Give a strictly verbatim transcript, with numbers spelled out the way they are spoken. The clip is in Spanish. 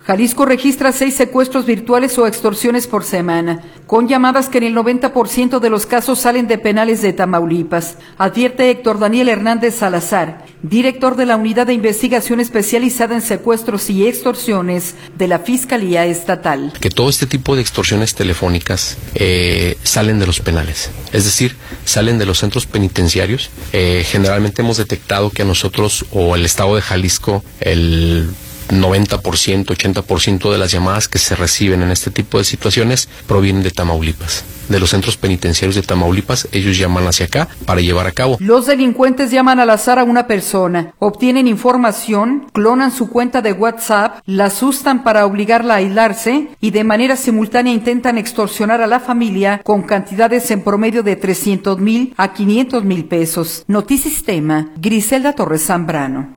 Jalisco registra seis secuestros virtuales o extorsiones por semana, con llamadas que en el noventa por ciento de los casos salen de penales de Tamaulipas, advierte Héctor Daniel Hernández Salazar, director de la Unidad de Investigación Especializada en Secuestros y Extorsiones de la Fiscalía Estatal. Que todo este tipo de extorsiones telefónicas eh, salen de los penales, es decir, salen de los centros penitenciarios. Eh, generalmente hemos detectado que a nosotros o el Estado de Jalisco, el noventa por ciento, ochenta por ciento de las llamadas que se reciben en este tipo de situaciones provienen de Tamaulipas, de los centros penitenciarios de Tamaulipas. Ellos llaman hacia acá para llevar a cabo. Los delincuentes llaman al azar a una persona, obtienen información, clonan su cuenta de WhatsApp, la asustan para obligarla a aislarse y de manera simultánea intentan extorsionar a la familia con cantidades en promedio de trescientos mil a quinientos mil pesos. Notisistema, Griselda Torres Zambrano.